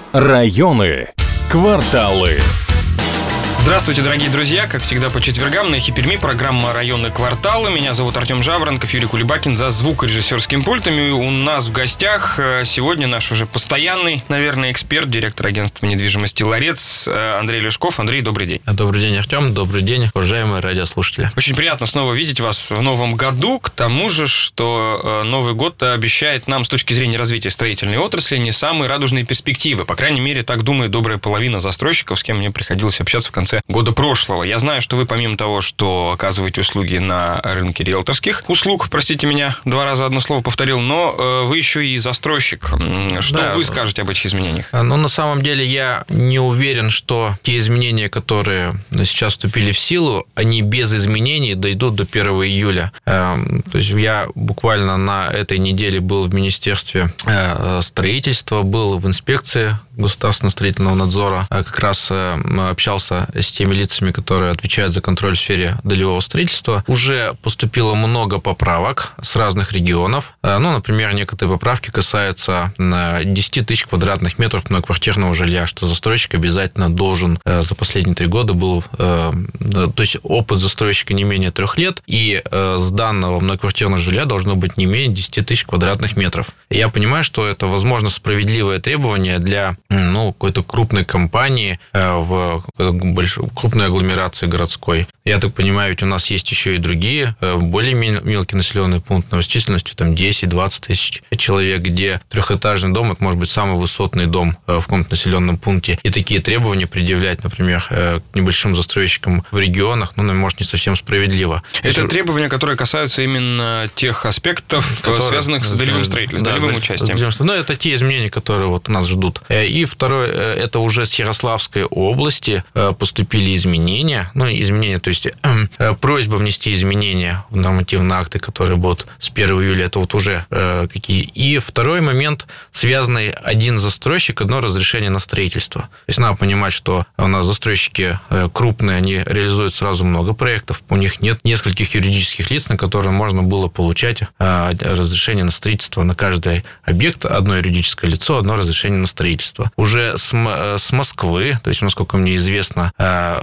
Районы, кварталы. Здравствуйте, дорогие друзья! Как всегда, по четвергам на Эхе Перми программа «Районные кварталы». Меня зовут Артем Жаворонков, Юрий Кулебакин за звукорежиссерским пультом. И у нас в гостях сегодня наш уже постоянный, наверное, эксперт, директор агентства недвижимости «Ларец» Андрей Лешков. Андрей, добрый день. Добрый день, Артем. Добрый день, уважаемые радиослушатели. Очень приятно снова видеть вас в новом году. К тому же, что Новый год обещает нам с точки зрения развития строительной отрасли не самые радужные перспективы. По крайней мере, так думает добрая половина застройщиков, с кем мне приходилось общаться в конце года прошлого. Я знаю, что вы, помимо того, что оказываете услуги на рынке риэлторских услуг, простите меня, 2 раза одно слово повторил, но вы еще и застройщик. Что вы скажете об этих изменениях? Ну, на самом деле, я не уверен, что те изменения, которые сейчас вступили в силу, они без изменений дойдут до 1 июля. То есть я буквально на этой неделе был в Министерстве строительства, был в инспекции государственного строительного надзора, как раз общался с теми лицами, которые отвечают за контроль в сфере долевого строительства. Уже поступило много поправок с разных регионов. Ну, например, некоторые поправки касаются 10 тысяч квадратных метров многоквартирного жилья, что застройщик обязательно должен за последние 3 года был... То есть опыт застройщика не менее 3 лет, и с данного многоквартирного жилья должно быть не менее 10 тысяч квадратных метров. Я понимаю, что это, возможно, справедливое требование для какой-то крупной компании в крупной агломерации городской. Я так понимаю, ведь у нас есть еще и другие, более мелкие населенные пункты, с численностью 10-20 тысяч человек, где 3-этажный дом, это может быть самый высотный дом в каком-то населенном пункте. И такие требования предъявлять, например, к небольшим застройщикам в регионах, может, не совсем справедливо. Это требования, которые касаются именно тех аспектов, связанных с долевым строительством, долевым участием. Это те изменения, которые вот нас ждут. И второе, это уже с Ярославской области поступили изменения. То есть просьба внести изменения в нормативные акты, которые будут с 1 июля, это вот уже какие. И второй момент, связанный один застройщик, одно разрешение на строительство. То есть надо понимать, что у нас застройщики крупные, они реализуют сразу много проектов, у них нет нескольких юридических лиц, на которые можно было получать разрешение на строительство на каждый объект, одно юридическое лицо, одно разрешение на строительство. Уже с Москвы, то есть, насколько мне известно,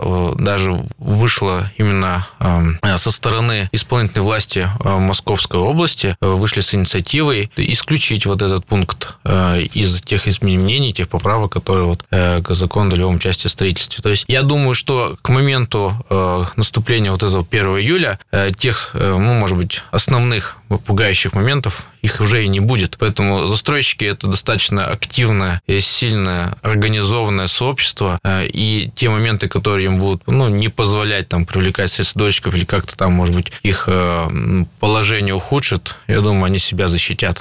даже вышло именно со стороны исполнительной власти Московской области, вышли с инициативой исключить вот этот пункт из тех изменений, тех поправок, которые к закону о долевом участии в строительстве. То есть я думаю, что к моменту наступления вот этого 1 июля тех, может быть, основных пугающих моментов их уже и не будет. Поэтому застройщики – это достаточно активное, сильное, организованное сообщество, и те моменты, которые им будут не позволять привлекать средства дольщиков или как-то может быть, их положение ухудшит, я думаю, они себя защитят.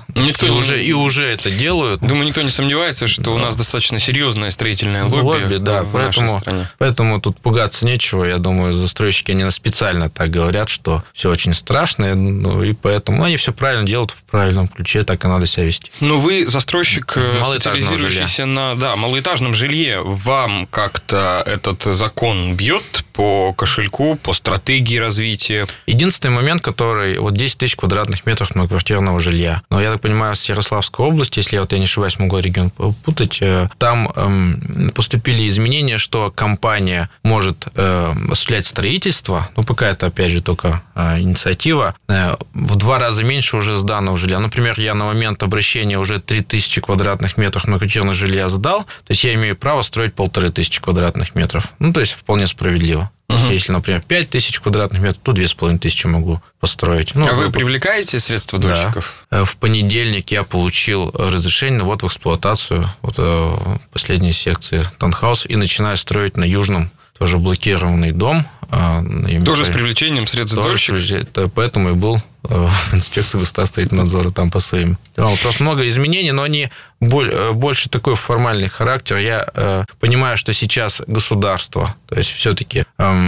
И уже это делают. Думаю, никто не сомневается, что у нас достатьно серьезное строительное лобби в нашей стране. Поэтому тут пугаться нечего. Я думаю, застройщики, они специально так говорят, что все очень страшно, и поэтому они все правильно делают в правильном ключе, так и надо себя вести. Но вы застройщик, специализирующийся на малоэтажном жилье. Вам как-то этот закон бьет по кошельку, по стратегии развития? Единственный момент, который 10 тысяч квадратных метров многоквартирного жилья. Но я так понимаю, с Ярославской области, если я не ошибаюсь, могу регион путать, там поступили изменения, что компания может осуществлять строительство, пока это, опять же, только инициатива, в 2 раза меньше уже сданного жилья. Например, я на момент обращения уже 3000 квадратных метров многоквартирного жилья сдал, то есть я имею право строить 1500 квадратных метров. То есть вполне справедливо. Если, например, 5000 квадратных метров, то 2500 могу построить. Вы привлекаете средства дольщиков? Да. В понедельник я получил разрешение на ввод в эксплуатацию в последней секции таунхаус и начинаю строить на Южном тоже блокированный дом. Тоже с привлечением средств дольщиков? Поэтому и был в инспекции государственного строительного надзора там по своим. Просто много изменений, но они больше такой формальный характер. Я понимаю, что сейчас государство, то есть все-таки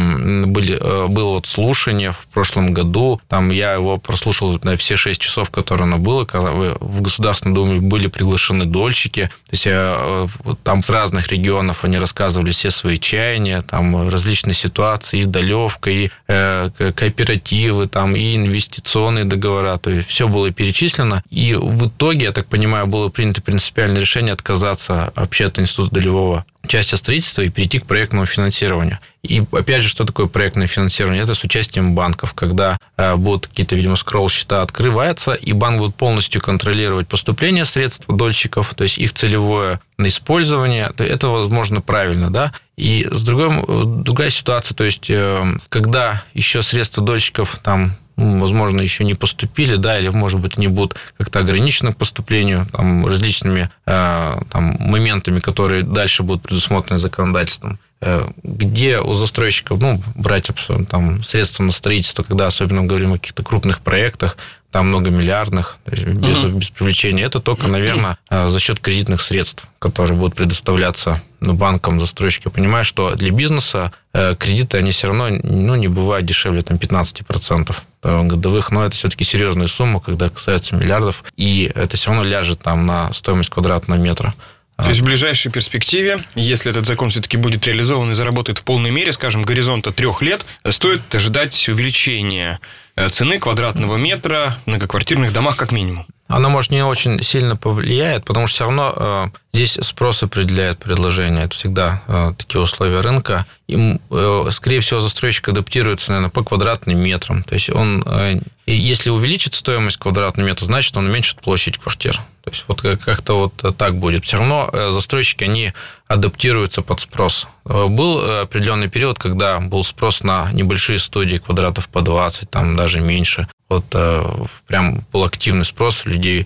было слушание в прошлом году, там я его прослушал на все 6 часов, которые оно было, когда в Государственной Думе были приглашены дольщики, то есть там с разных регионов они рассказывали все свои чаяния, там различные ситуации, и долевка, и кооперативы, там, и инвестиционные инвестиционные договора, то есть все было перечислено. И в итоге, я так понимаю, было принято принципиальное решение отказаться вообще от Института долевого части строительства и перейти к проектному финансированию. И опять же, что такое проектное финансирование? Это с участием банков, когда будут какие-то, видимо, скролл-счета открываются, и банк будет полностью контролировать поступление средств дольщиков, то есть их целевое использование. Это, возможно, правильно, да? И другая ситуация, то есть когда еще средства дольщиков там, возможно, еще не поступили, да, или, может быть, они будут как-то ограничены к поступлению там, различными там, моментами, которые дальше будут предусмотрены законодательством, где у застройщиков брать там, средства на строительство, когда особенно мы говорим о каких-то крупных проектах, там многомиллиардных, без привлечения, это только, наверное, за счет кредитных средств, которые будут предоставляться банкам, застройщикам. Я понимаю, что для бизнеса кредиты, они все равно не бывают дешевле там, 15% годовых, но это все-таки серьезная сумма, когда касается миллиардов, и это все равно ляжет там, на стоимость квадратного метра. То есть в ближайшей перспективе, если этот закон все-таки будет реализован и заработает в полной мере, скажем, горизонта 3 лет, стоит ожидать увеличения цены квадратного метра в многоквартирных домах как минимум. Она, может, не очень сильно повлияет, потому что все равно здесь спрос определяет предложение. Это всегда такие условия рынка. И, скорее всего, застройщик адаптируется, наверное, по квадратным метрам. То есть он, если увеличит стоимость квадратного метра, значит, он уменьшит площадь квартир. То есть вот как-то вот так будет. Все равно застройщики, они адаптируются под спрос. Был определенный период, когда был спрос на небольшие студии, квадратов по 20, там даже меньше. Вот прям был активный спрос людей.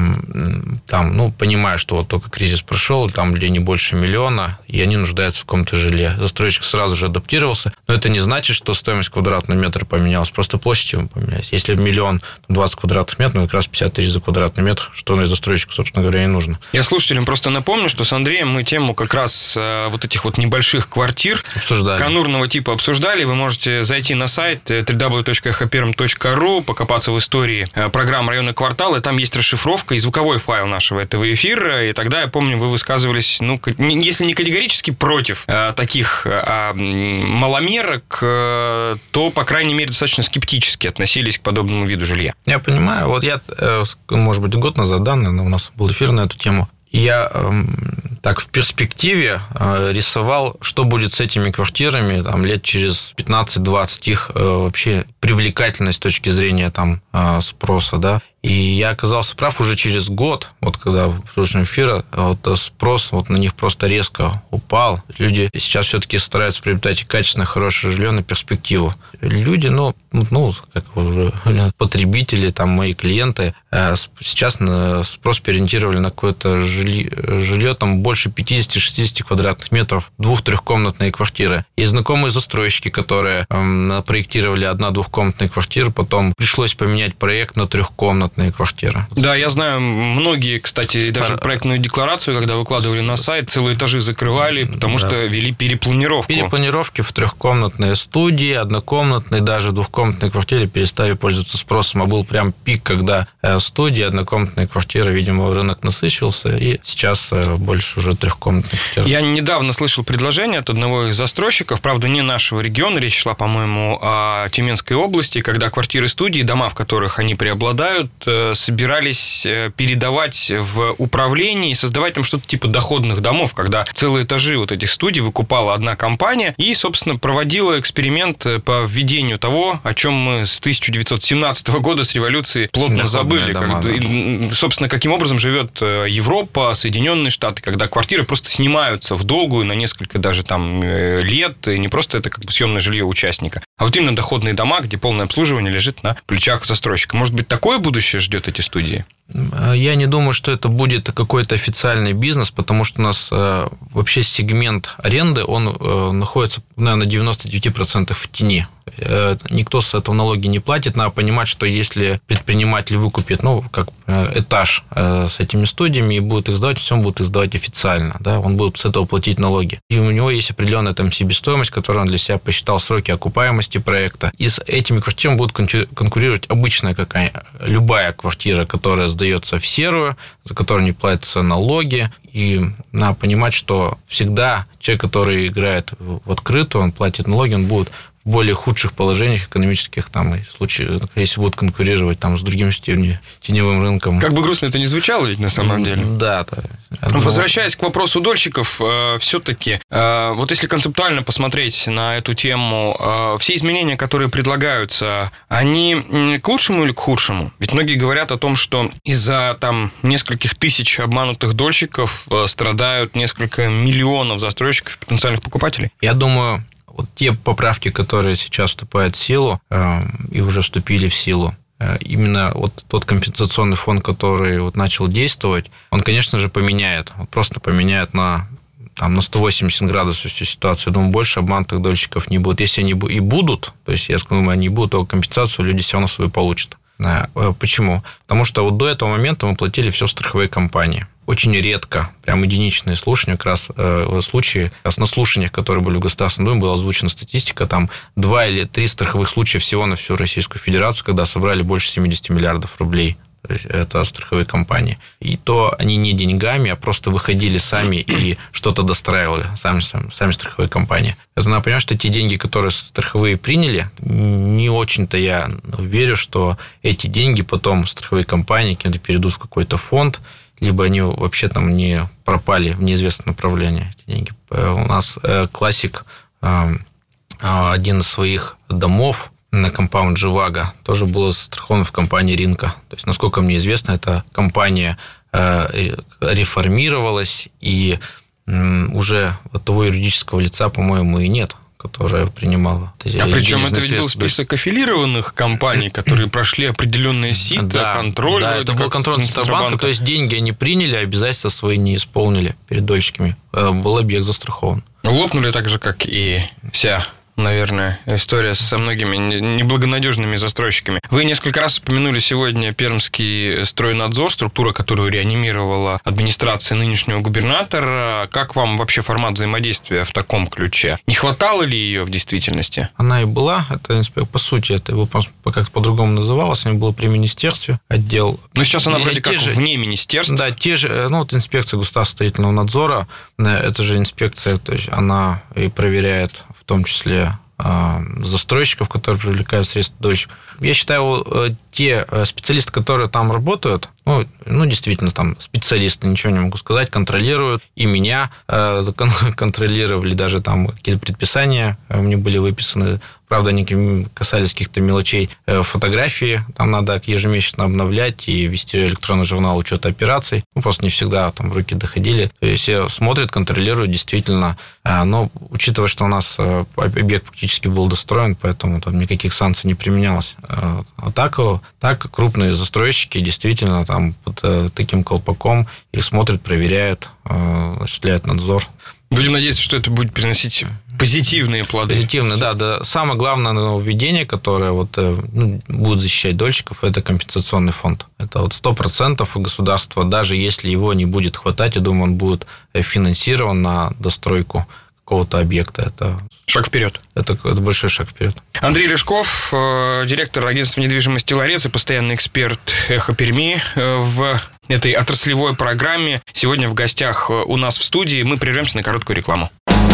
Там, понимая, что вот только кризис прошел, там людей не больше миллиона, и они нуждаются в каком-то жилье. Застройщик сразу же адаптировался, но это не значит, что стоимость квадратного метра поменялась, просто площадь ему поменялась. Если 1 020 квадратных метров, как раз 50 тысяч за квадратный метр, что застройщику, собственно говоря, и нужно. Я слушателям просто напомню, что с Андреем мы тему как раз вот этих вот небольших квартир конурного типа обсуждали. Вы можете зайти на сайт www.echoperm.ru, покопаться в истории программ «Районный квартал», и там есть расшифровка и звуковой файл нашего этого эфира, и тогда, я помню, вы высказывались, если не категорически против таких маломерок, то, по крайней мере, достаточно скептически относились к подобному виду жилья. Я понимаю. Вот я, может быть, год назад, да, наверное, у нас был эфир на эту тему, я так в перспективе рисовал, что будет с этими квартирами там, лет через 15-20, их вообще привлекательность с точки зрения там, спроса, да. И я оказался прав уже через год, вот когда в прошлом эфире, спрос на них просто резко упал. Люди сейчас все-таки стараются приобретать качественное, хорошее жилье на перспективу. Люди, как уже потребители, там, мои клиенты, сейчас спрос переориентировали на какое-то жилье там, больше 50-60 квадратных метров, 2-3-комнатные квартиры. Есть знакомые застройщики, которые проектировали 1-2-комнатные квартиры, потом пришлось поменять проект на 3-комнатные квартиры. Да, я знаю, многие, кстати, даже проектную декларацию, когда выкладывали на сайт, целые этажи закрывали, потому что вели перепланировку. Перепланировки в 3-комнатные студии, 1-комнатные, даже 2-комнатные квартиры перестали пользоваться спросом. А был прям пик, когда студии, 1-комнатные квартиры, видимо, рынок насыщился, и сейчас больше уже 3-комнатных квартир. Я недавно слышал предложение от одного из застройщиков, правда, не нашего региона, речь шла, по-моему, о Тюменской области, когда квартиры-студии, дома, в которых они преобладают, собирались передавать в управление и создавать там что-то типа доходных домов, когда целые этажи вот этих студий выкупала одна компания и, собственно, проводила эксперимент по введению того, о чем мы с 1917 года с революцией плотно забыли. Собственно, каким образом живет Европа, Соединенные Штаты, когда квартиры просто снимаются в долгую на несколько даже там лет, и не просто это как бы съемное жилье участника, а вот именно доходные дома, где полное обслуживание лежит на плечах застройщика. Может быть, такое будущее ждет эти студии? Я не думаю, что это будет какой-то официальный бизнес, потому что у нас вообще сегмент аренды, он находится, наверное, на 99% в тени. Никто с этого налоги не платит. Надо понимать, что если предприниматель выкупит, как этаж с этими студиями и будет их сдавать, все он будет их сдавать официально. Да? Он будет с этого платить налоги. И у него есть определенная там себестоимость, которую он для себя посчитал, сроки окупаемости проекта. И с этими квартирами будет конкурировать обычная любая квартира, которая сдается в серую, за которую не платятся налоги. И надо понимать, что всегда человек, который играет в открытую, он платит налоги, он будет более худших положениях экономических, там, и случаев, если будут конкурировать там, с другим теневым рынком. Как бы грустно это ни звучало, ведь на самом деле. Да. Возвращаясь к вопросу дольщиков, все-таки, вот если концептуально посмотреть на эту тему, все изменения, которые предлагаются, они к лучшему или к худшему? Ведь многие говорят о том, что из-за там нескольких тысяч обманутых дольщиков страдают несколько миллионов застройщиков и потенциальных покупателей. Я думаю, вот те поправки, которые сейчас вступают в силу и уже вступили в силу, именно вот тот компенсационный фонд, который вот начал действовать, он, конечно же, поменяет. Он просто поменяет на 180 градусов всю ситуацию. Я думаю, больше обманутых дольщиков не будет. Если они и будут, то есть, я скажу, они будут, то компенсацию люди все равно свою получат. Почему? Потому что вот до этого момента мы платили все страховые компании. Очень редко, прям единичные слушания, как раз случаи, как раз на слушаниях, которые были в Государственной Думе, была озвучена статистика, там 2 или 3 страховых случая всего на всю Российскую Федерацию, когда собрали больше 70 миллиардов рублей. То есть это страховые компании. И то они не деньгами, а просто выходили сами и что-то достраивали, сами страховые компании. Это надо понимать, что те деньги, которые страховые приняли, не очень-то я верю, что эти деньги потом страховые компании кем-то перейдут в какой-то фонд, либо они вообще там не пропали в неизвестном направлении, эти деньги. У нас классик, один из своих домов на компаунд Живаго тоже был застрахован в компании Ринка. То есть, насколько мне известно, эта компания реформировалась, и уже того юридического лица, по-моему, и нет, которая принимала. Причем это ведь был список аффилированных компаний, которые прошли определенные сито, контроль. Да, это был контроль Центробанка, то есть деньги они приняли, а обязательства свои не исполнили перед дольщиками. Был объект застрахован. Лопнули так же, как и вся, наверное, история со многими неблагонадежными застройщиками. Вы несколько раз упомянули сегодня Пермский стройнадзор, структура, которую реанимировала администрация нынешнего губернатора. Как вам вообще формат взаимодействия в таком ключе? Не хватало ли ее в действительности? Она и была. Это, по сути, это как-то по-другому называлось. Она была при министерстве, отдел. Но сейчас она вроде как вне министерства. Да, те же, инспекция государственного строительного надзора, это же инспекция, то есть она и проверяет в том числе застройщиков, которые привлекают средства дольщиков. Я считаю, те специалисты, которые там работают, действительно, там специалисты, ничего не могу сказать, контролируют, и меня контролировали, даже там какие-то предписания мне были выписаны. Правда, они касались каких-то мелочей. Фотографии там надо ежемесячно обновлять и вести электронный журнал учета операций. Просто не всегда там руки доходили. То есть смотрят, контролируют действительно. Но учитывая, что у нас объект практически был достроен, поэтому там никаких санкций не применялось. А так крупные застройщики действительно там под таким колпаком их смотрят, проверяют, осуществляют надзор. Будем надеяться, что это будет приносить позитивные плоды. Позитивные, да. Самое главное нововведение, которое будет защищать дольщиков, это компенсационный фонд. Это 100% государство, даже если его не будет хватать, я думаю, он будет финансирован на достройку какого-то объекта. Это шаг вперед. Это большой шаг вперед. Андрей Лешков, директор агентства недвижимости «Ларец» и постоянный эксперт «Эхо Перми» в этой отраслевой программе. Сегодня в гостях у нас в студии. Мы прервемся на короткую рекламу.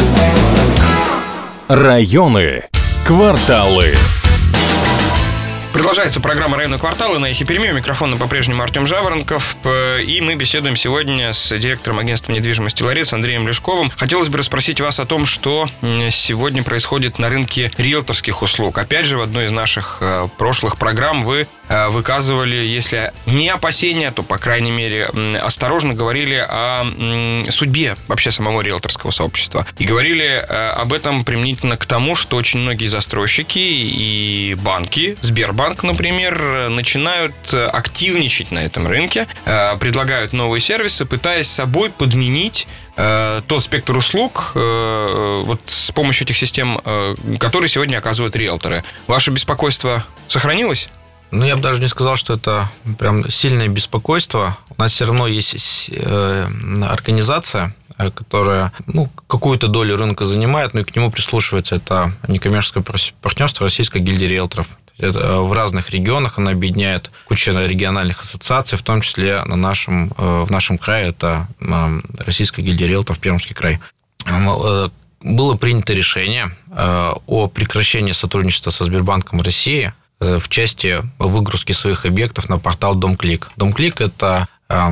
Районы, кварталы. Продолжается программа «Районные кварталы» на Эхе Перми. У микрофона по-прежнему Артем Жаворонков. И мы беседуем сегодня с директором агентства недвижимости «Ларец» Андреем Лешковым. Хотелось бы расспросить вас о том, что сегодня происходит на рынке риэлторских услуг. Опять же, в одной из наших прошлых программ вы выказывали, если не опасения, то, по крайней мере, осторожно говорили о судьбе вообще самого риэлторского сообщества. И говорили об этом применительно к тому, что очень многие застройщики и банки, Сбербанк, например, начинают активничать на этом рынке, предлагают новые сервисы, пытаясь собой подменить тот спектр услуг с помощью этих систем, которые сегодня оказывают риэлторы. Ваше беспокойство сохранилось? Я бы даже не сказал, что это прям сильное беспокойство. У нас все равно есть организация, которая какую-то долю рынка занимает, но и к нему прислушивается. Это некоммерческое партнерство Российской гильдии риэлторов. Это в разных регионах она объединяет кучу региональных ассоциаций, в том числе в нашем крае это Российская гильдия риэлторов Пермский край. было принято решение о прекращении сотрудничества со Сбербанком России в части выгрузки своих объектов на портал Домклик. Домклик – это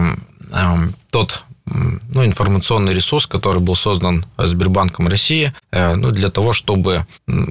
тот информационный ресурс, который был создан Сбербанком России для того, чтобы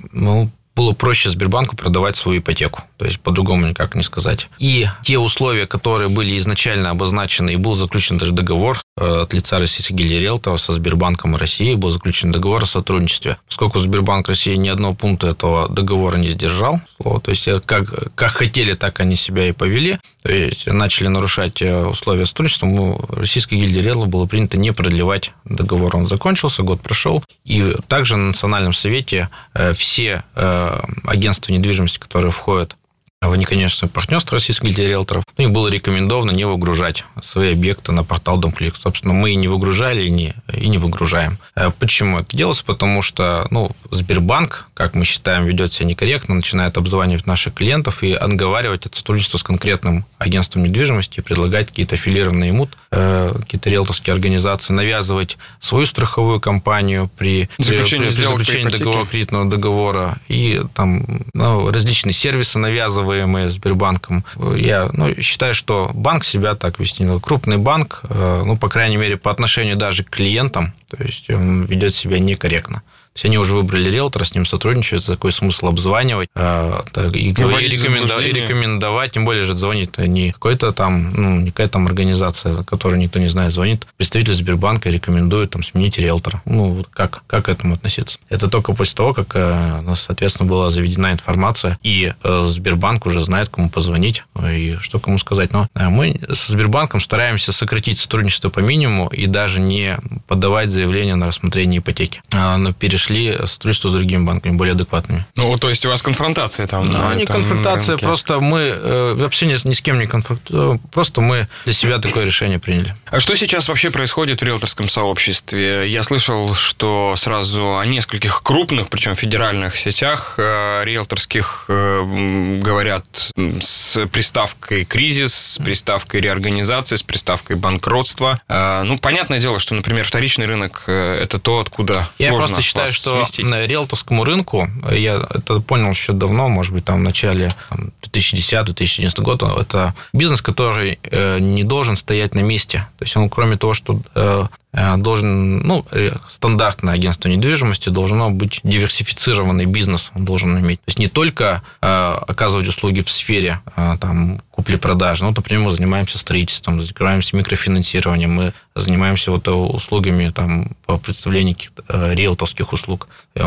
было проще Сбербанку продавать свою ипотеку. То есть, по-другому никак не сказать. И те условия, которые были изначально обозначены, и был заключен даже договор от лица Российской гильдии риэлторов со Сбербанком России, был заключен договор о сотрудничестве. Поскольку Сбербанк России ни одного пункта этого договора не сдержал, то есть, как хотели, так они себя и повели, то есть, начали нарушать условия сотрудничества, Российской гильдии риэлторов было принято не продлевать договор. Он закончился, год прошел. И также на Национальном совете все агентства недвижимости, которые входят в неконечное партнерство Российской гильдии риэлторов, им было рекомендовано не выгружать свои объекты на портал Домклик. Собственно, мы и не выгружали, и не выгружаем. Почему это делается? Потому что Сбербанк, как мы считаем, ведет себя некорректно, начинает обзванивать наших клиентов и отговаривать от сотрудничества с конкретным агентством недвижимости, предлагать какие-то аффилированные ему, какие-то риэлторские организации, навязывать свою страховую компанию при заключении договора, кредитного договора, и различные сервисы навязываемые Сбербанком. Я считаю, что банк себя так вести. Крупный банк, по крайней мере, по отношению даже к клиентам, то есть он ведет себя некорректно. То есть они уже выбрали риэлтора, с ним сотрудничают, такой смысл обзванивать и рекомендовать, тем более же звонит не какой-то не какая-то организация, которую никто не знает, звонит представитель Сбербанка и рекомендует сменить риэлтора. Как к этому относиться? Это только после того, как, соответственно, была заведена информация, и Сбербанк уже знает, кому позвонить и что кому сказать. Но мы со Сбербанком стараемся сократить сотрудничество по минимуму и даже не подавать заявление на рассмотрение ипотеки. Перешли сотрудничество с другими банками, более адекватными. То есть у вас конфронтация там? Не конфронтация, рынке. Просто мы вообще ни с кем не конфронтируем, просто мы для себя такое решение приняли. А что сейчас вообще происходит в риэлторском сообществе? Я слышал, что сразу о нескольких крупных, причем федеральных сетях риэлторских говорят с приставкой «кризис», с приставкой «реорганизация», с приставкой «банкротство». Понятное дело, что, например, вторичный рынок – это то, откуда я сложно просто считаю, что сместить. На риэлторскому рынку, я это понял еще давно, может быть, в начале 2010-2011 года, это бизнес, который не должен стоять на месте. То есть он, кроме того, что должен, стандартное агентство недвижимости должно быть диверсифицированный бизнес, он должен иметь. То есть не только оказывать услуги в сфере купли-продажи. Например, мы занимаемся строительством, занимаемся микрофинансированием, мы занимаемся услугами по представлению риэлторских услуг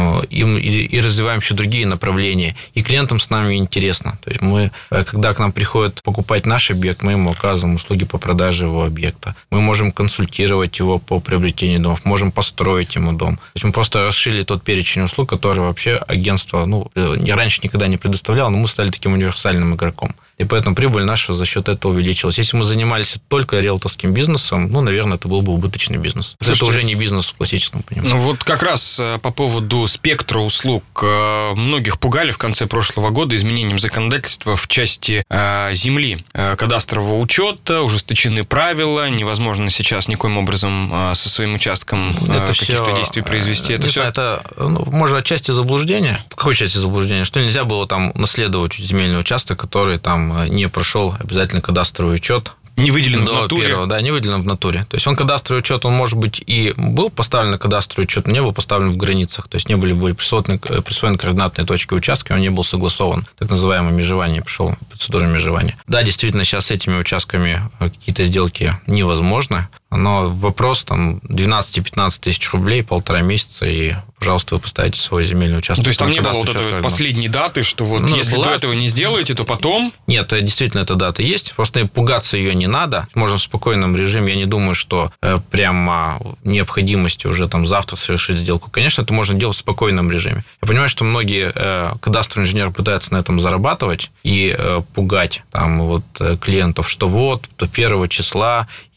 и развиваем еще другие направления. И клиентам с нами интересно. То есть мы, когда к нам приходят покупать наш объект, мы ему оказываем услуги по продаже его объекта. Мы можем консультировать его по приобретению домов, можем построить ему дом. То есть мы просто расширили тот перечень услуг, который вообще агентство раньше никогда не предоставляло, но мы стали таким универсальным игроком. И поэтому прибыль наша за счет этого увеличилась. Если мы занимались только риэлторским бизнесом, наверное, это был бы убыточный бизнес. Слушайте, это уже не бизнес в классическом понимании. Как раз по поводу спектра услуг. Многих пугали в конце прошлого года изменением законодательства в части земли. Кадастрового учета, ужесточены правила, невозможно сейчас никоим образом со своим участком каких-то действий произвести. Это может, отчасти заблуждение. В какой части заблуждения? Что нельзя было наследовать земельный участок, который не прошел обязательно кадастровый учет. Не выделен в натуре. Не выделен в натуре. То есть он кадастровый учет, он, может быть, и был поставлен на кадастровый учет, но не был поставлен в границах. То есть не были присвоены координатные точки участка, он не был согласован. Так называемое межевание, пришел процедура межевания. Да, действительно, сейчас с этими участками какие-то сделки невозможны, но вопрос 12-15 тысяч рублей, 1,5 месяца, и, пожалуйста, вы поставите свой земельный участок. То есть там не было этой последней даты, что если до этого не сделаете, то потом... Нет, действительно, эта дата есть. Просто пугаться ее не надо. Можно в спокойном режиме. Я не думаю, что прямо необходимости уже завтра совершить сделку. Конечно, это можно делать в спокойном режиме. Я понимаю, что многие кадастровые инженеры пытаются на этом зарабатывать и пугать клиентов, что до 1 числа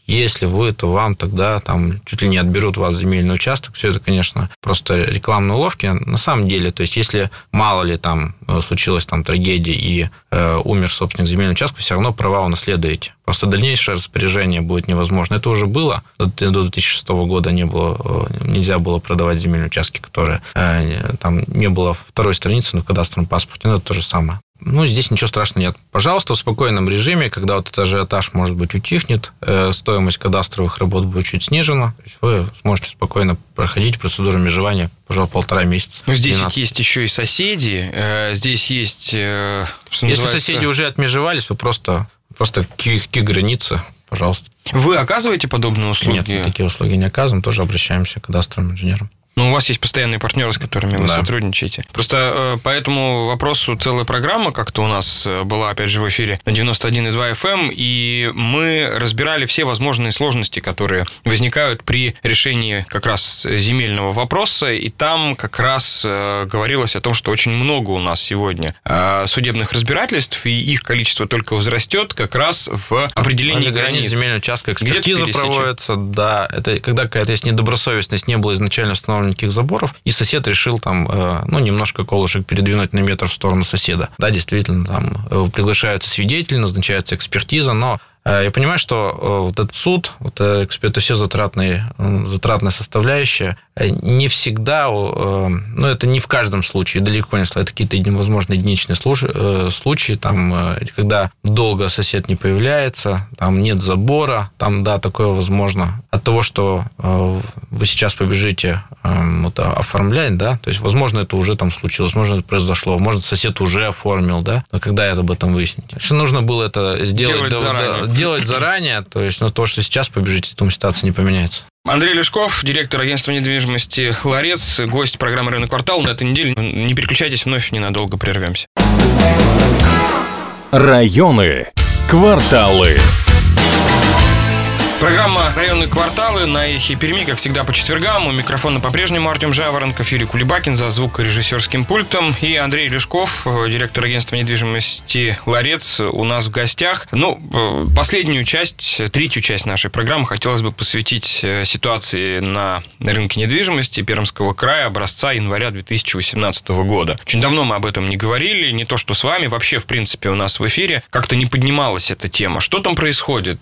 если вы, то вам тогда там чуть ли не отберут у вас земельный участок. Все это, конечно, просто рекламные уловки. На самом деле, то есть, если мало ли там случилась там трагедия и умер собственник земельного участка, все равно права унаследуете. Просто дальнейшее распоряжение будет невозможно. Это уже было. До 2006 года нельзя было продавать земельные участки, которые там не было второй страницы, но в кадастровом паспорте. Это то же самое. Здесь ничего страшного нет. Пожалуйста, в спокойном режиме, когда вот этот ажиотаж, может быть, утихнет, стоимость кадастровых работ будет чуть снижена, то есть вы сможете спокойно проходить процедуру межевания, пожалуй, 1,5 месяца. Но здесь есть еще и соседи, здесь есть, что Если называется... соседи уже отмежевались, вы просто к границе, пожалуйста. Вы оказываете подобные услуги? Нет, мы такие услуги не оказываем, тоже обращаемся к кадастровым инженерам. У вас есть постоянные партнеры, с которыми вы сотрудничаете. Просто по этому вопросу целая программа как-то у нас была, опять же, в эфире на 91,2 FM, и мы разбирали все возможные сложности, которые возникают при решении как раз земельного вопроса, и там как раз говорилось о том, что очень много у нас сегодня судебных разбирательств, и их количество только возрастет как раз в определении границ земельного участка. Экспертиза проводится, да, это когда какая-то есть недобросовестность, не было изначально установлено никаких заборов, и сосед решил там, немножко колышек передвинуть на метр в сторону соседа. Да, действительно, там приглашаются свидетели, назначается экспертиза, но я понимаю, что вот этот суд, это все затратная составляющая, не всегда, это не в каждом случае, далеко не всегда, это какие-то, возможно, единичные случаи, там, когда долго сосед не появляется, там нет забора, там, да, такое возможно. От того, что вы сейчас побежите оформлять, да, то есть, возможно, это уже там случилось, возможно, это произошло, может, сосед уже оформил, да, но когда это об этом выяснить? Нужно было это делать заранее, то есть, то, что сейчас побежите, этому ситуация не поменяется. Андрей Лешков, директор агентства недвижимости «Ларец», гость программы «Районный квартал» на этой неделе. Не переключайтесь, вновь ненадолго прервемся. Районы, кварталы. Программа «Районные кварталы» на Эхе Перми, как всегда, по четвергам. У микрофона по-прежнему Артем Жаворонков, Юрий Кулебакин за звукорежиссерским пультом. И Андрей Лешков, директор агентства недвижимости «Ларец», у нас в гостях. Последнюю часть, третью часть нашей программы хотелось бы посвятить ситуации на рынке недвижимости Пермского края образца января 2018 года. Очень давно мы об этом не говорили, не то что с вами, вообще, в принципе, у нас в эфире как-то не поднималась эта тема. Что там происходит?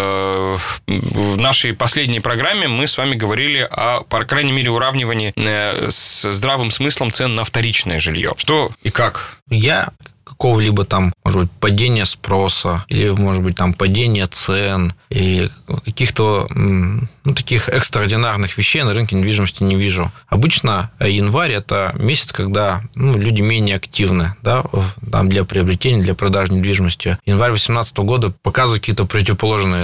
В нашей последней программе мы с вами говорили о, по крайней мере, уравнивании с здравым смыслом цен на вторичное жилье. Что и как? Какого-либо там, может быть, падения спроса или, может быть, там падения цен и каких-то таких экстраординарных вещей на рынке недвижимости не вижу. Обычно январь – это месяц, когда люди менее активны, да, там для приобретения, для продажи недвижимости. Январь 2018 года показывает какие-то противоположную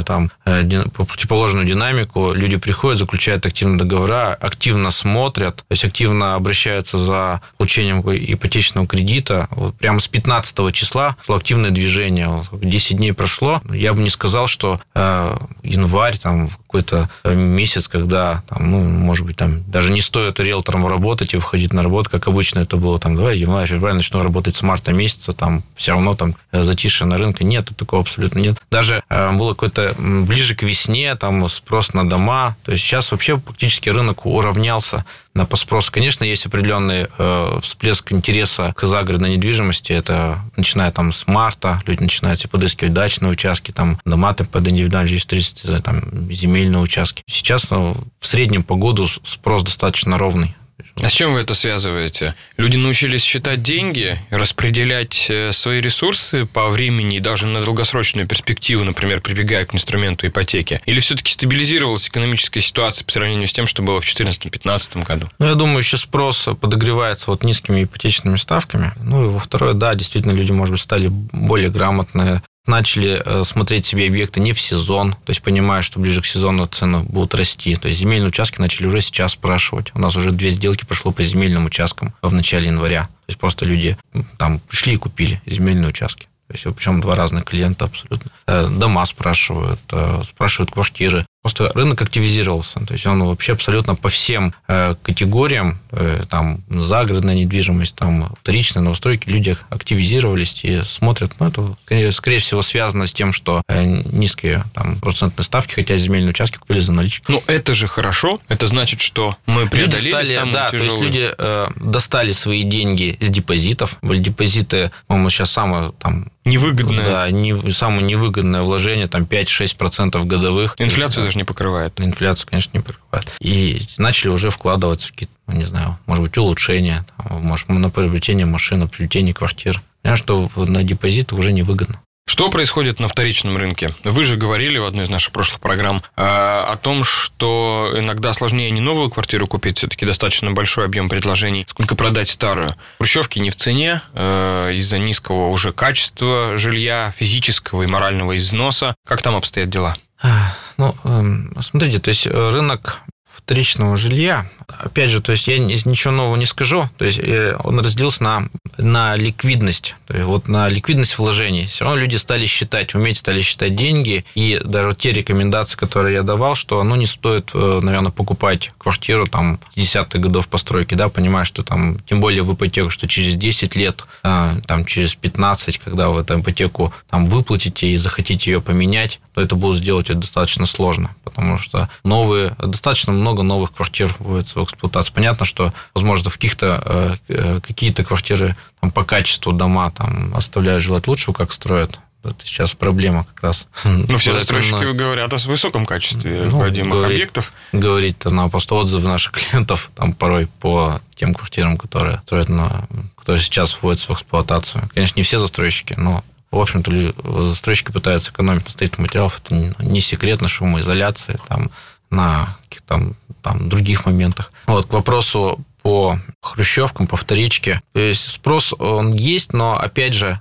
динамику. Люди приходят, заключают активные договора, активно смотрят, то есть активно обращаются за получением ипотечного кредита. Прямо с 15 числа шло активное движение. 10 дней прошло. Я бы не сказал, что январь там какой-то месяц, когда может быть, даже не стоит риэлторам работать и выходить на работу, как обычно это было январь, февраль, начну работать с марта месяца, все равно затишье на рынке. Нет, такого абсолютно нет. Даже было какое-то ближе к весне, спрос на дома. То есть сейчас вообще практически рынок уравнялся по спросу. Конечно, есть определенный всплеск интереса к загородной недвижимости. Это начиная с марта, люди начинают подыскивать дачные участки, дома под индивидуальное жилищно, земельные участки. Сейчас в среднем по году спрос достаточно ровный. А с чем вы это связываете? Люди научились считать деньги, распределять свои ресурсы по времени и даже на долгосрочную перспективу, например, прибегая к инструменту ипотеки? Или все-таки стабилизировалась экономическая ситуация по сравнению с тем, что было в 2014-2015 году? Я думаю, еще спрос подогревается низкими ипотечными ставками. И во второе, да, действительно, люди, может быть, стали более грамотные, начали смотреть себе объекты не в сезон, то есть понимая, что ближе к сезону цены будут расти. То есть земельные участки начали уже сейчас спрашивать. У нас уже 2 сделки прошло по земельным участкам в начале января. То есть просто люди пришли и купили земельные участки. То есть, причем 2 разных клиента абсолютно. Дома спрашивают квартиры. Просто рынок активизировался. То есть он вообще абсолютно по всем категориям, там загородная недвижимость, там вторичные новостройки, люди активизировались и смотрят. Ну, это, скорее всего, связано с тем, что низкие там процентные ставки, хотя земельные участки купили за наличку. Ну, это же хорошо. Это значит, что мы преодолели самую тяжелую... то есть люди достали свои деньги с депозитов. Были депозиты, по-моему, сейчас самое там... Невыгодное. Да, самое невыгодное вложение, там 5-6% годовых. Инфляцию даже не покрывает. Инфляцию, конечно, не покрывает. И начали уже вкладываться в какие-то, не знаю, может быть, улучшения, может, на приобретение машин, на приобретение квартир. Понимаю, что на депозиты уже невыгодно. Что происходит на вторичном рынке? Вы же говорили в одной из наших прошлых программ о том, что иногда сложнее не новую квартиру купить, все-таки достаточно большой объем предложений, сколько продать старую. Хрущевки не в цене из-за низкого уже качества жилья, физического и морального износа. Как там обстоят дела? Ну, смотрите, то есть рынок вторичного жилья, опять же, то есть я ничего нового не скажу, то есть он разделился на ликвидность, то есть вот на ликвидность вложений. Все равно люди стали стали считать деньги, и даже те рекомендации, которые я давал, что не стоит, наверное, покупать квартиру там 50-х годов постройки, да, понимая, что там, тем более в ипотеку, что через 10 лет, там через 15, когда вы эту ипотеку там выплатите и захотите ее поменять, то это будет сделать достаточно сложно, потому что достаточно много новых квартир вводится в эксплуатацию. Понятно, что, возможно, какие-то квартиры там, по качеству дома там, оставляют желать лучшего, как строят. Это сейчас проблема как раз. Ну, все застройщики говорят о высоком качестве вводимых объектов. Говорить просто отзывы наших клиентов там порой по тем квартирам, которые строят, которые сейчас вводятся в эксплуатацию. Конечно, не все застройщики, но в общем-то, застройщики пытаются экономить на строительных материалах. Это не секрет, на шумоизоляции, на каких-то там других моментах. Вот, к вопросу по хрущевкам, по вторичке. То есть спрос он есть, но, опять же,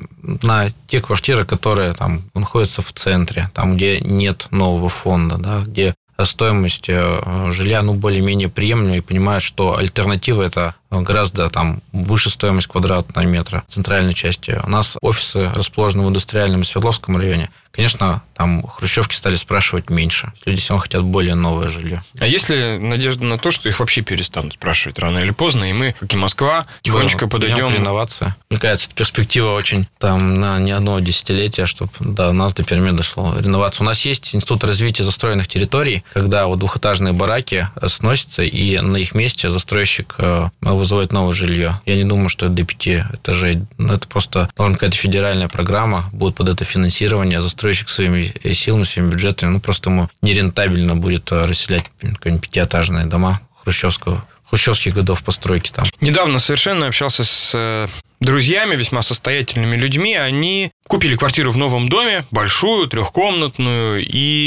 на те квартиры, которые там находятся в центре, там, где нет нового фонда, да, где стоимость жилья более-менее приемлема, и понимают, что альтернатива – это гораздо выше стоимость квадратного метра в центральной части. У нас офисы расположены в Индустриальном и Свердловском районе. Конечно, там хрущевки стали спрашивать меньше. Люди все равно хотят более новое жилье. А есть ли надежда на то, что их вообще перестанут спрашивать рано или поздно, и мы, как и Москва, тихонечко подойдем... Реновация. Мне кажется, эта перспектива очень на не одно десятилетие, чтобы до нас, до Перми дошло. Реновация. У нас есть Институт развития застроенных территорий, когда двухэтажные бараки сносятся, и на их месте застройщик вызывает новое жилье. Я не думаю, что это до 5 этажей. Это просто должна быть какая-то федеральная программа, будет под это финансирование, застройщик своими силами, своими бюджетами, просто ему нерентабельно будет расселять какие-нибудь 5-этажные дома хрущевских годов постройки там. Недавно совершенно общался с друзьями, весьма состоятельными людьми. Они купили квартиру в новом доме, большую, трехкомнатную,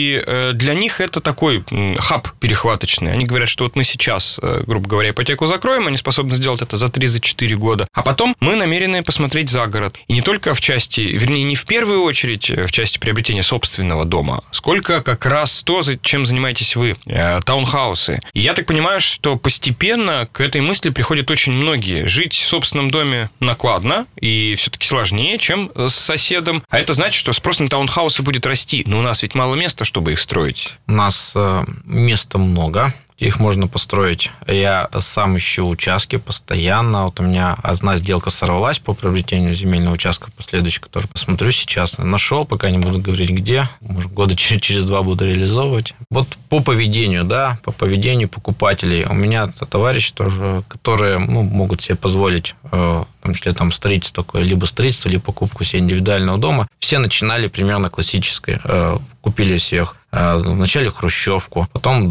и для них это такой хаб перехваточный. Они говорят, что вот мы сейчас, грубо говоря, ипотеку закроем, они способны сделать это за 3-4 года, а потом мы намерены посмотреть за город. И не только в части, вернее, не в первую очередь в части приобретения собственного дома, сколько как раз то, чем занимаетесь вы, таунхаусы. И я так понимаю, что постепенно к этой мысли приходят очень многие. Жить в собственном доме накладно и все-таки сложнее, чем с соседом. А это значит, что спрос на таунхаусы будет расти. Но у нас ведь мало места, чтобы их строить. У нас места много, где их можно построить. Я сам ищу участки постоянно. Вот у меня одна сделка сорвалась по приобретению земельного участка последующий, который посмотрю сейчас. Нашел, пока не буду говорить где. Может, года через 2 буду реализовывать. Вот по поведению, по поведению покупателей. У меня товарищи тоже, которые могут себе позволить, в том числе строительство, либо покупку себе индивидуального дома. Все начинали примерно классической. Купили себе вначале хрущевку, потом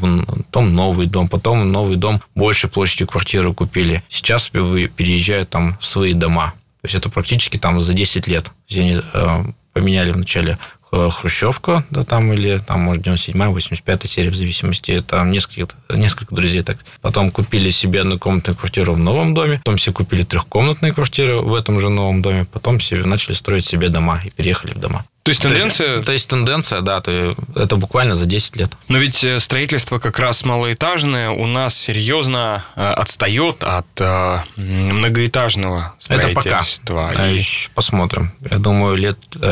новый дом, потом новый дом большей площади квартиры купили. Сейчас переезжают в свои дома. То есть это практически за 10 лет. Они поменяли вначале хрущевку, или может 97-я, 85-я серия, в зависимости, там несколько друзей так. Потом купили себе однокомнатную квартиру в новом доме, потом себе купили трехкомнатные квартиры в этом же новом доме, потом себе начали строить себе дома и переехали в дома. То есть тенденция... То есть тенденция, да, это буквально за 10 лет. Но ведь строительство как раз малоэтажное у нас серьезно отстает от многоэтажного строительства. Это пока. Посмотрим. Я думаю, лет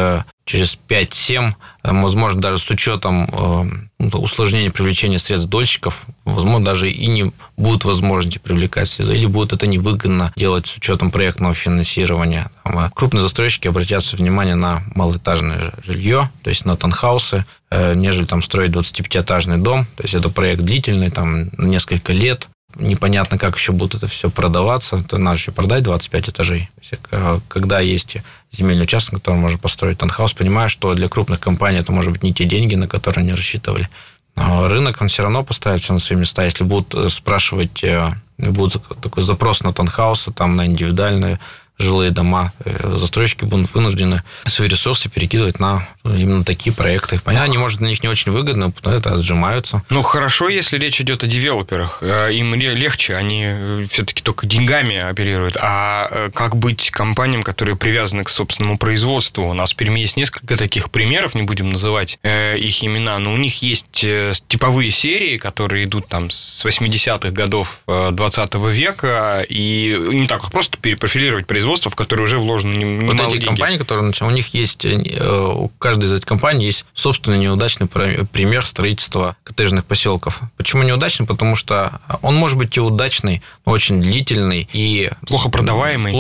через 5-7, возможно, даже с учетом усложнения привлечения средств дольщиков, возможно, даже и не будут возможности привлекать средства, или будет это невыгодно делать с учетом проектного финансирования. Крупные застройщики обратят внимание на малоэтажное жилье, то есть на таунхаусы, нежели там строить 25-этажный дом. То есть это проект длительный, там несколько лет. Непонятно, как еще будет это все продаваться. То надо еще продать 25 этажей. Когда есть земельный участок, на котором можно построить таунхаус, понимаю, что для крупных компаний это может быть не те деньги, на которые они рассчитывали. Но рынок, он все равно поставит все на свои места. Если будут спрашивать, будет такой запрос на таунхаусы, там, на индивидуальные жилые дома, застройщики будут вынуждены свои ресурсы перекидывать на именно такие проекты. Понятно, они, может, на них не очень выгодно, но это сжимаются. Ну, хорошо, если речь идет о девелоперах. Им легче, они все-таки только деньгами оперируют. А как быть компаниям, которые привязаны к собственному производству? У нас в Перми есть несколько таких примеров, не будем называть их имена, но у них есть типовые серии, которые идут там с 80-х годов 20 века, и не так просто перепрофилировать производство, в которые уже вложены немало денег. Вот эти компании, которые у них есть, у каждой из этих компаний есть собственный неудачный пример строительства коттеджных поселков. Почему неудачный? Потому что он может быть и удачный, но очень длительный и плохо продаваемый.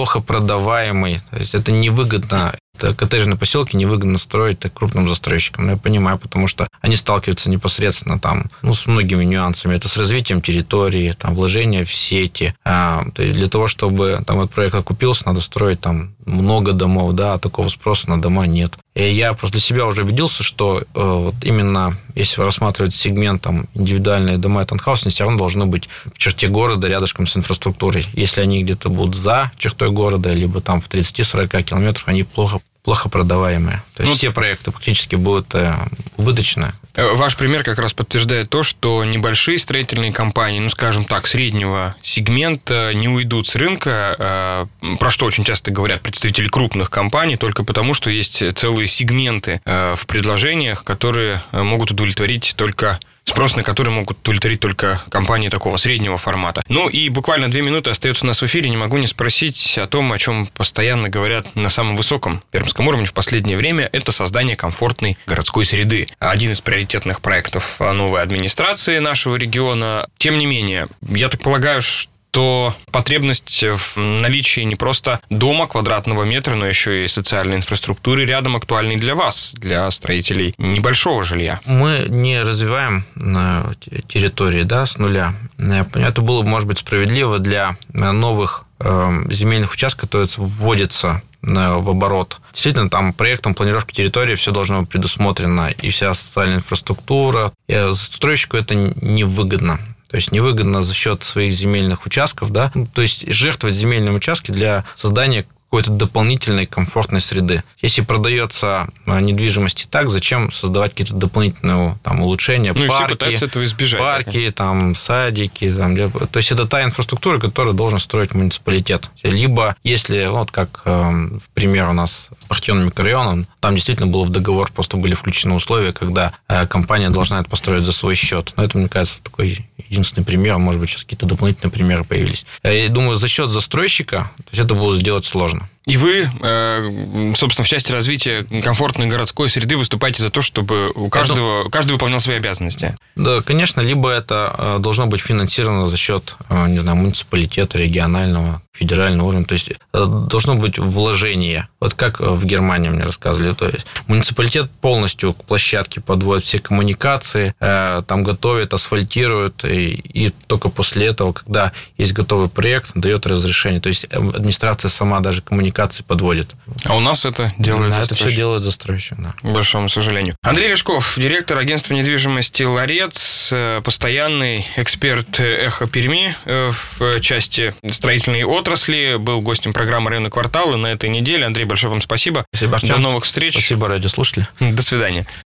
То есть это невыгодно. Коттеджные поселки невыгодно строить крупным застройщикам. Но я понимаю, потому что они сталкиваются непосредственно там, с многими нюансами. Это с развитием территории, там, вложение в сети. То есть для того, чтобы там этот проект окупился, надо строить там много домов, да, а такого спроса на дома нет. И я просто для себя уже убедился, что вот именно если рассматривать сегмент там, индивидуальные дома и таунхаусы, они все равно должны быть в черте города рядышком с инфраструктурой. Если они где-то будут за чертой города, либо там в 30-40 километрах, они плохо продаваемые. То есть все проекты практически будут убыточные. Ваш пример как раз подтверждает то, что небольшие строительные компании, скажем так, среднего сегмента не уйдут с рынка, про что очень часто говорят представители крупных компаний, только потому, что есть целые сегменты в предложениях, которые могут удовлетворить только спрос на который могут удовлетворить только компании такого среднего формата. И буквально 2 минуты остается у нас в эфире. Не могу не спросить о том, о чем постоянно говорят на самом высоком пермском уровне в последнее время. Это создание комфортной городской среды. Один из приоритетных проектов новой администрации нашего региона. Тем не менее, я так полагаю, что потребность в наличии не просто дома квадратного метра, но еще и социальной инфраструктуры рядом актуальной для вас, для строителей небольшого жилья. Мы не развиваем территории, с нуля. Это было бы, может быть, справедливо для новых земельных участков, которые вводятся в оборот. Действительно, там проектом планировки территории все должно быть предусмотрено, и вся социальная инфраструктура. И застройщику это невыгодно. То есть невыгодно за счет своих земельных участков, то есть жертвовать земельным участком для создания какой-то дополнительной комфортной среды. Если продается недвижимость и так, зачем создавать какие-то дополнительные улучшения? Парки, все пытаются этого избежать. Парки, садики. То есть это та инфраструктура, которую должен строить муниципалитет. Либо, если, как в пример у нас спортивный микрорайон, там действительно было в договор, просто были включены условия, когда компания должна это построить за свой счет. Но это, мне кажется, такой единственный пример. Может быть, сейчас какие-то дополнительные примеры появились. Я думаю, за счет застройщика это будет сделать сложно. И вы, собственно, в части развития комфортной городской среды выступаете за то, чтобы каждый выполнял свои обязанности. Да, конечно, либо это должно быть финансировано за счет, муниципалитета, регионального, федерального уровня. То есть должно быть вложение. Вот как в Германии мне рассказывали. То есть муниципалитет полностью к площадке подводит все коммуникации, там готовит, асфальтирует, и только после этого, когда есть готовый проект, дает разрешение. То есть администрация сама даже коммуникации подводит. А у нас это делает застройщик? Это все делает застройщик, да. К большому сожалению. Андрей Лешков, директор агентства недвижимости «Ларец», постоянный эксперт «Эхо Перми» в части строительной отрасли, был гостем программы «Районные кварталы» на этой неделе. Андрей, большое вам спасибо. Спасибо, Артем. До новых встреч. Спасибо, радиослушатели. До свидания.